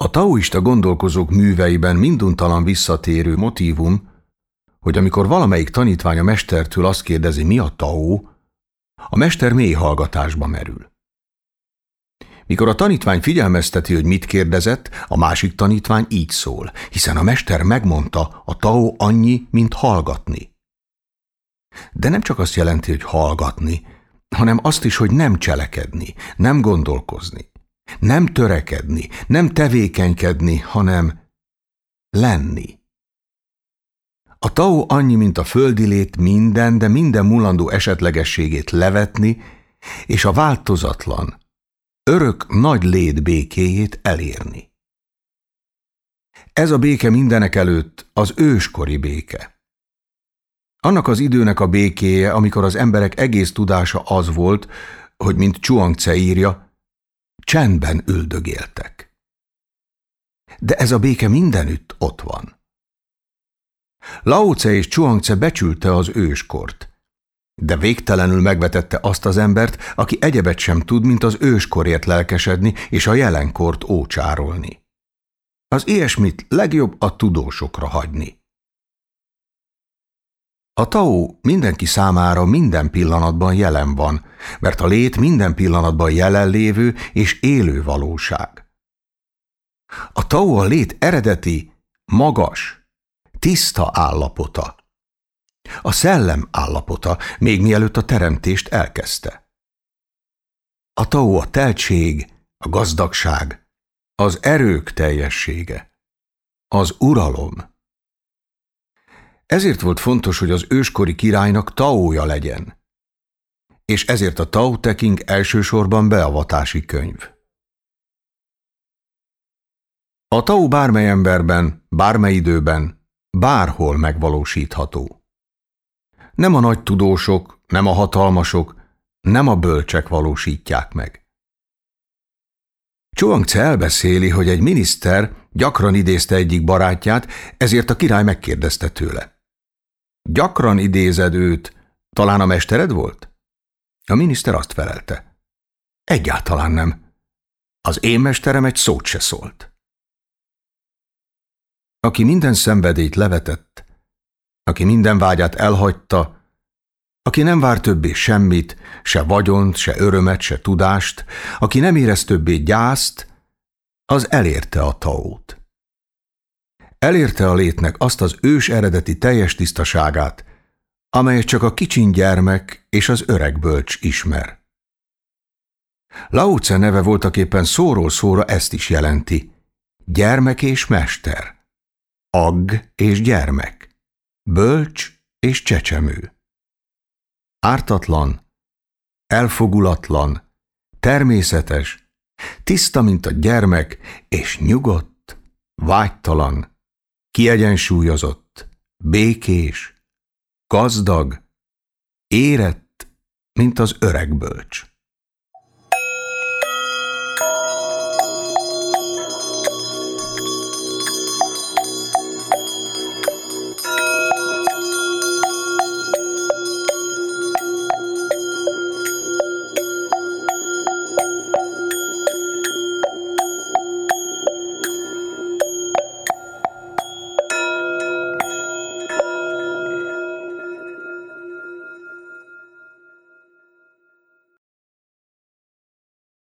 A taoista gondolkozók műveiben minduntalan visszatérő motívum, hogy amikor valamelyik tanítvány a mestertől azt kérdezi, mi a tao, a mester mély hallgatásba merül. Mikor a tanítvány figyelmezteti, hogy mit kérdezett, a másik tanítvány így szól, hiszen a mester megmondta, a tao annyi, mint hallgatni. De nem csak azt jelenti, hogy hallgatni, hanem azt is, hogy nem cselekedni, nem gondolkozni, nem törekedni, nem tevékenykedni, hanem lenni. A tao annyi, mint a földi lét minden, de minden mulandó esetlegességét levetni, és a változatlan, örök nagy lét békéjét elérni. Ez a béke mindenekelőtt az őskori béke. Annak az időnek a békéje, amikor az emberek egész tudása az volt, hogy mint Chuang-Tze írja, csendben üldögéltek. De ez a béke mindenütt ott van. Lao Tse és Chuang-Tze becsülte az őskort, de végtelenül megvetette azt az embert, aki egyebet sem tud, mint az őskorért lelkesedni és a jelenkort ócsárolni. Az ilyesmit legjobb a tudósokra hagyni. A tao mindenki számára minden pillanatban jelen van, mert a lét minden pillanatban jelenlévő és élő valóság. A tao a lét eredeti, magas, tiszta állapota. A szellem állapota, még mielőtt a teremtést elkezdte. A tao a teltség, a gazdagság, az erők teljessége, az uralom. Ezért volt fontos, hogy az őskori királynak taója legyen. És ezért a Tao Te Ching elsősorban beavatási könyv. A tao bármely emberben, bármely időben, bárhol megvalósítható. Nem a nagy tudósok, nem a hatalmasok, nem a bölcsek valósítják meg. Chuang-Tze elbeszéli, hogy egy miniszter gyakran idézte egyik barátját, ezért a király megkérdezte tőle. Gyakran idézed őt, talán a mestered volt? A miniszter azt felelte. Egyáltalán nem. Az én mesterem egy szót se szólt. Aki minden szenvedélyt levetett, aki minden vágyát elhagyta, aki nem vár többé semmit, se vagyont, se örömet, se tudást, aki nem érez többé gyászt, az elérte a taót. Elérte a létnek azt az ős eredeti teljes tisztaságát, amelyet csak a kicsin gyermek és az öreg bölcs ismer. Lao Tse neve voltaképpen szóról szóra ezt is jelenti. Gyermek és mester. Agg és gyermek. Bölcs és csecsemő. Ártatlan, elfogulatlan, természetes, tiszta, mint a gyermek, és nyugodt, vágytalan, kiegyensúlyozott, békés, gazdag, érett, mint az öreg bölcs.